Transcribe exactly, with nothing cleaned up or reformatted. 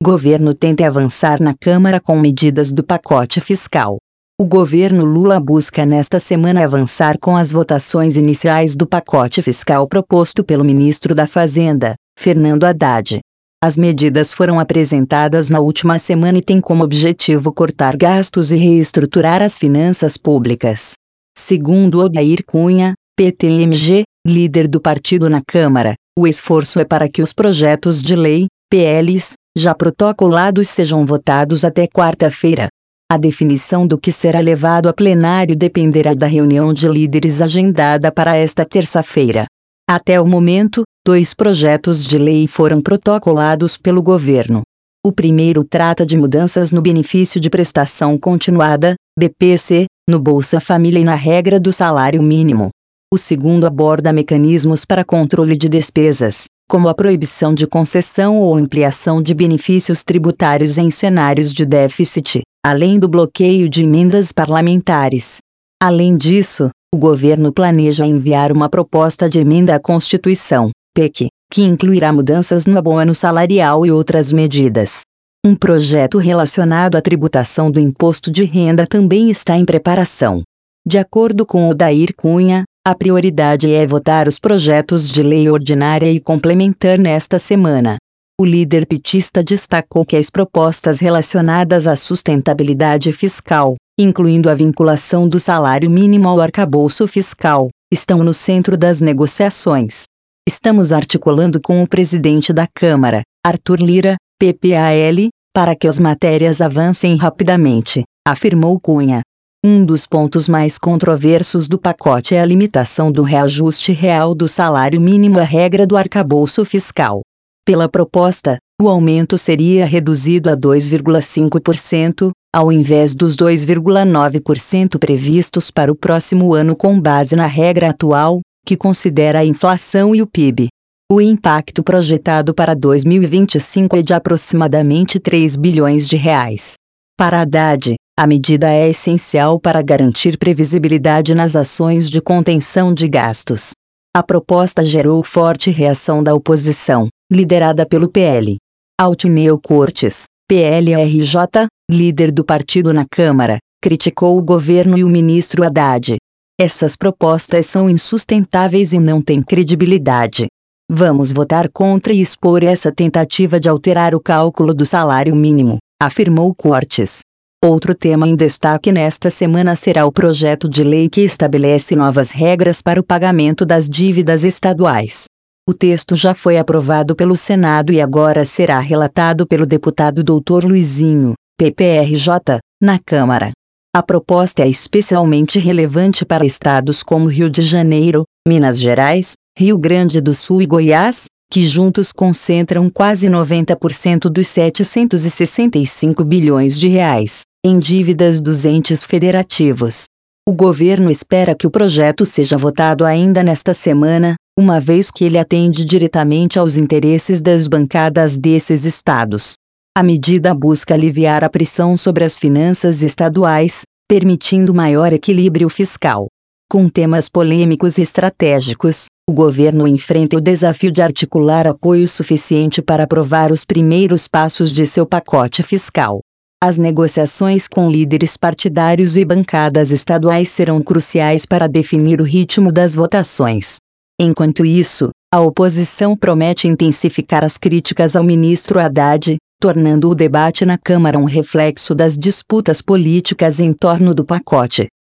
Governo tenta avançar na Câmara com medidas do pacote fiscal. O governo Lula busca nesta semana avançar com as votações iniciais do pacote fiscal proposto pelo ministro da Fazenda, Fernando Haddad. As medidas foram apresentadas na última semana e têm como objetivo cortar gastos e reestruturar as finanças públicas. Segundo Odair Cunha, P T M G, líder do partido na Câmara, o esforço é para que os projetos de lei, P Ls, já protocolados sejam votados até quarta-feira. A definição do que será levado a plenário dependerá da reunião de líderes agendada para esta terça-feira. Até o momento, dois projetos de lei foram protocolados pelo governo. O primeiro trata de mudanças no benefício de prestação continuada, B P C, no Bolsa Família e na regra do salário mínimo. O segundo aborda mecanismos para controle de despesas, como a proibição de concessão ou ampliação de benefícios tributários em cenários de déficit, além do bloqueio de emendas parlamentares. Além disso, o governo planeja enviar uma proposta de emenda à Constituição, P E C, que incluirá mudanças no abono salarial e outras medidas. Um projeto relacionado à tributação do imposto de renda também está em preparação. De acordo com Odair Cunha, a prioridade é votar os projetos de lei ordinária e complementar nesta semana. O líder petista destacou que as propostas relacionadas à sustentabilidade fiscal, incluindo a vinculação do salário mínimo ao arcabouço fiscal, estão no centro das negociações. Estamos articulando com o presidente da Câmara, Arthur Lira, P P A L, para que as matérias avancem rapidamente, afirmou Cunha. Um dos pontos mais controversos do pacote é a limitação do reajuste real do salário mínimo à regra do arcabouço fiscal. Pela proposta, o aumento seria reduzido a dois vírgula cinco por cento, ao invés dos dois vírgula nove por cento previstos para o próximo ano com base na regra atual, que considera a inflação e o P I B. O impacto projetado para dois mil e vinte e cinco é de aproximadamente três bilhões de reais. Para Haddad, a medida é essencial para garantir previsibilidade nas ações de contenção de gastos. A proposta gerou forte reação da oposição, liderada pelo P L. Altineu Cortes, P L R J, líder do partido na Câmara, criticou o governo e o ministro Haddad. Essas propostas são insustentáveis e não têm credibilidade. Vamos votar contra e expor essa tentativa de alterar o cálculo do salário mínimo, afirmou Cortes. Outro tema em destaque nesta semana será o projeto de lei que estabelece novas regras para o pagamento das dívidas estaduais. O texto já foi aprovado pelo Senado e agora será relatado pelo deputado doutor Luizinho, P P R J, na Câmara. A proposta é especialmente relevante para estados como Rio de Janeiro, Minas Gerais, Rio Grande do Sul e Goiás, que juntos concentram quase noventa por cento dos setecentos e sessenta e cinco bilhões de reais em dívidas dos entes federativos. O governo espera que o projeto seja votado ainda nesta semana, uma vez que ele atende diretamente aos interesses das bancadas desses estados. A medida busca aliviar a pressão sobre as finanças estaduais, permitindo maior equilíbrio fiscal. Com temas polêmicos e estratégicos, o governo enfrenta o desafio de articular apoio suficiente para aprovar os primeiros passos de seu pacote fiscal. As negociações com líderes partidários e bancadas estaduais serão cruciais para definir o ritmo das votações. Enquanto isso, a oposição promete intensificar as críticas ao ministro Haddad, tornando o debate na Câmara um reflexo das disputas políticas em torno do pacote.